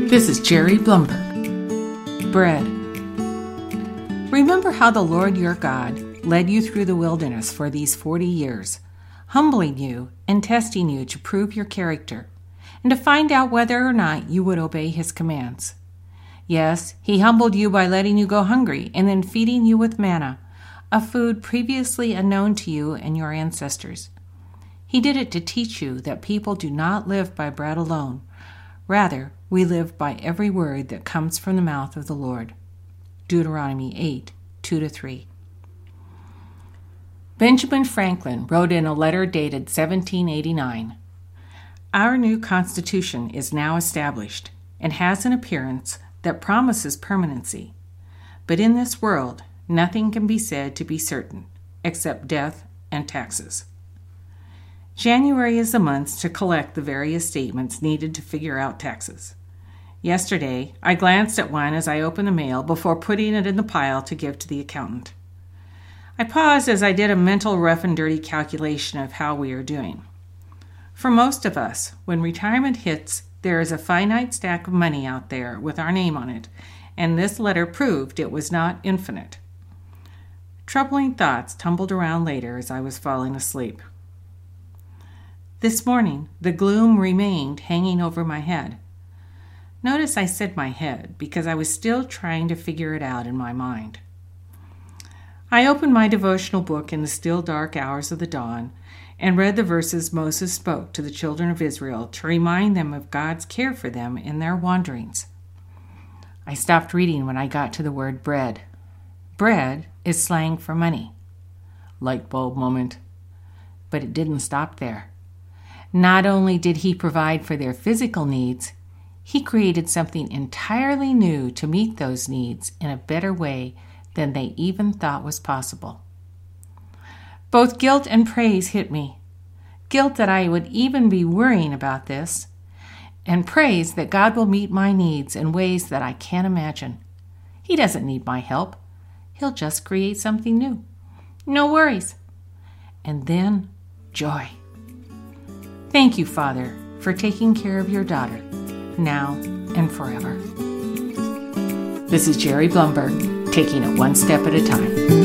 This is Jerry Blumberg. Bread. Remember how the Lord your God led you through the wilderness for these 40 years, humbling you and testing you to prove your character, and to find out whether or not you would obey his commands. Yes, he humbled you by letting you go hungry and then feeding you with manna, a food previously unknown to you and your ancestors. He did it to teach you that people do not live by bread alone. Rather, we live by every word that comes from the mouth of the Lord. Deuteronomy 8, 2-3. Benjamin Franklin wrote in a letter dated 1789, "Our new Constitution is now established and has an appearance that promises permanency. But in this world, nothing can be said to be certain except death and taxes." January is the month to collect the various statements needed to figure out taxes. Yesterday, I glanced at one as I opened the mail before putting it in the pile to give to the accountant. I paused as I did a mental rough and dirty calculation of how we are doing. For most of us, when retirement hits, there is a finite stack of money out there with our name on it, and this letter proved it was not infinite. Troubling thoughts tumbled around later as I was falling asleep. This morning, the gloom remained hanging over my head. Notice I said my head because I was still trying to figure it out in my mind. I opened my devotional book in the still dark hours of the dawn and read the verses Moses spoke to the children of Israel to remind them of God's care for them in their wanderings. I stopped reading when I got to the word bread. Bread is slang for money. Light bulb moment. But it didn't stop there. Not only did he provide for their physical needs, he created something entirely new to meet those needs in a better way than they even thought was possible. Both guilt and praise hit me. Guilt that I would even be worrying about this, and praise that God will meet my needs in ways that I can't imagine. He doesn't need my help. He'll just create something new. No worries. And then joy. Thank you, Father, for taking care of your daughter, now and forever. This is Jerry Blumberg, taking it one step at a time.